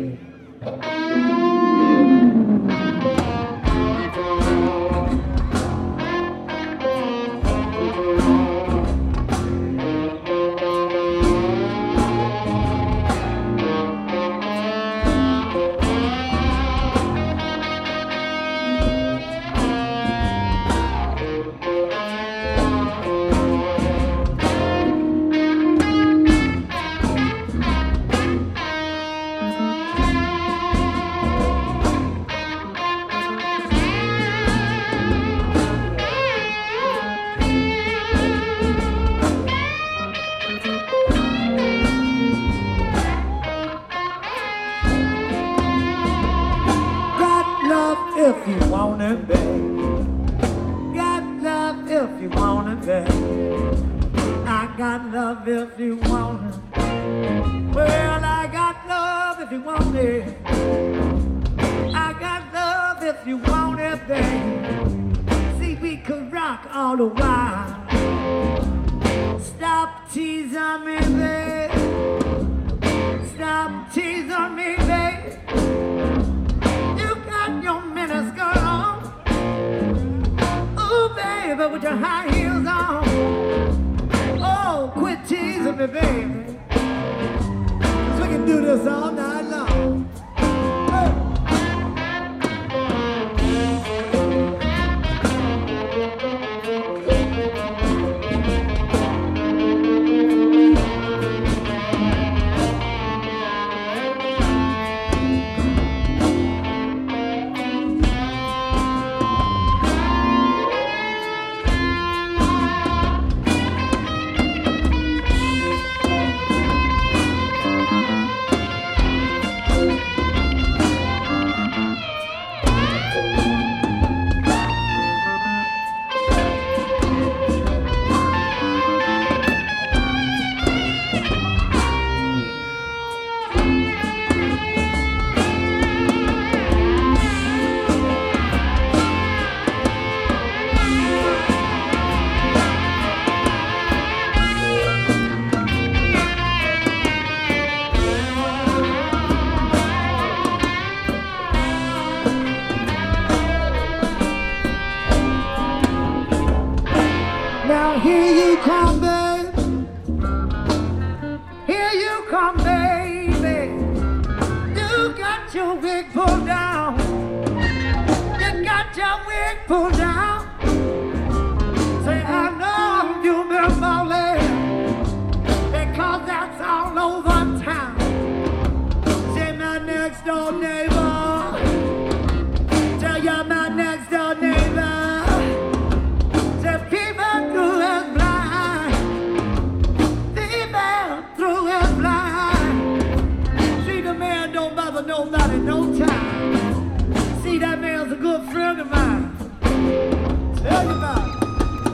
If you want it, babe. Got love if you want it, babe. I got love if you want it. Well, I got love if you want it. I got love if you want it, babe. See, we could rock all the while. Stop teasing me, babe. Stop teasing me, babe. Your miniskirt on, ooh baby, with your high heels on. Oh, quit teasing me, baby, 'cause we can do this all night long. Now here you come, babe. Here you come, baby. You got your wig pulled down. You got your wig pulled down. Say, I know you've been falling, because that's all over town. Say, my next door neighbor. Tell you my next door neighbor. Nobody, no time. See, that man's a good friend of mine. Tell you about it.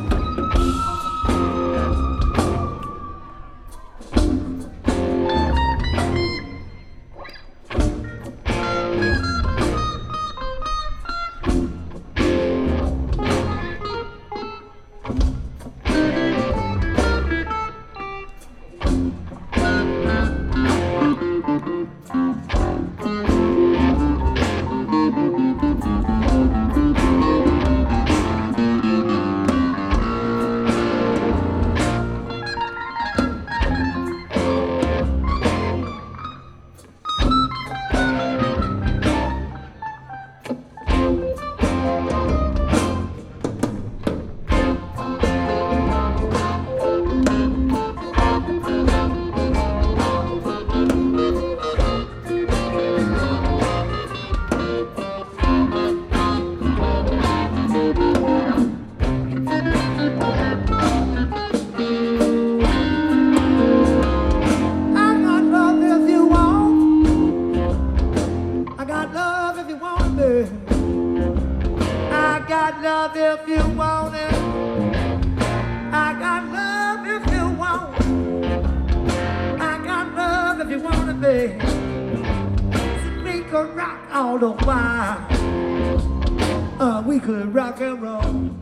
I got love if you want it. I got love if you want it. I got love if you want it, babe. So we could rock all the while. We could rock and roll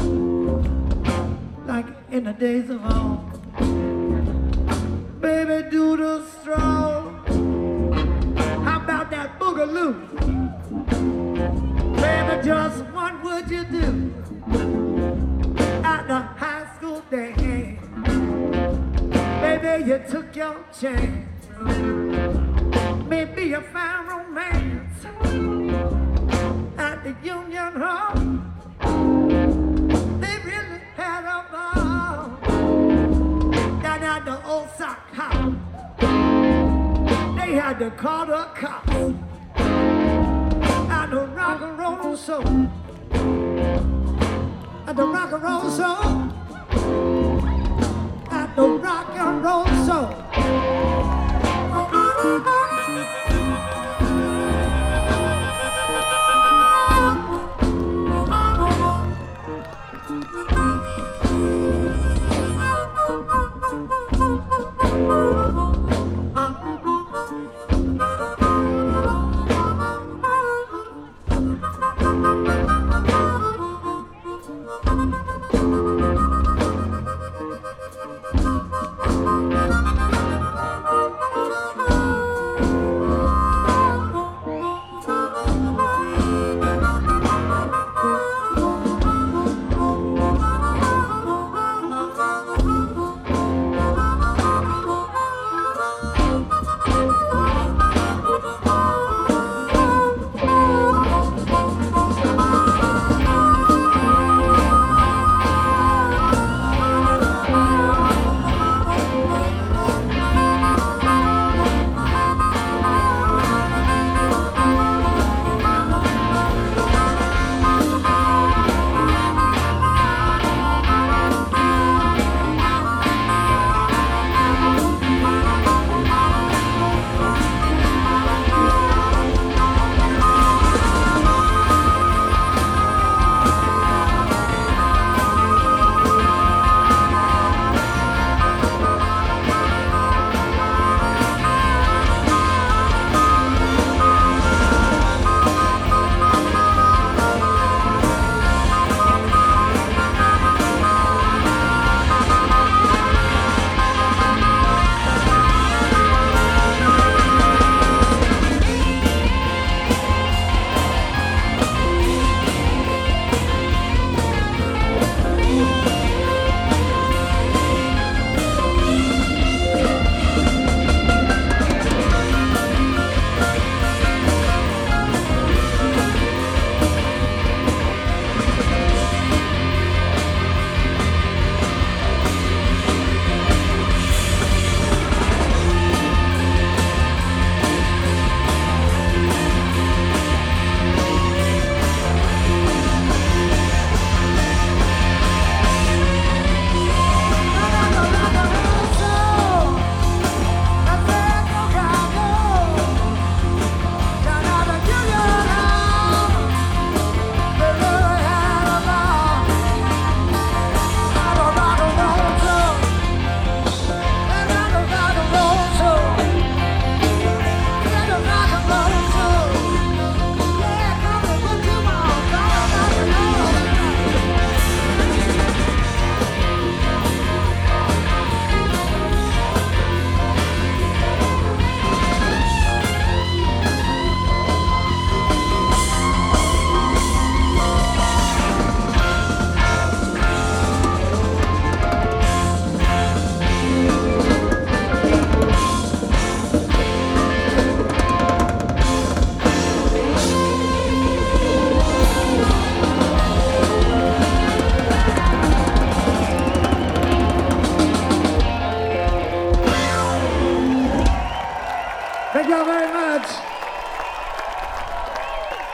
like in the days of old. Baby, do the stroll. How about Just what would you do at the high school day? Baby, you took your chance. Maybe you found romance at the Union Hall. They really had a ball down at the old sock house. They had to call the cops at the rock and roll show. At the rock and roll show. At the rock and roll show.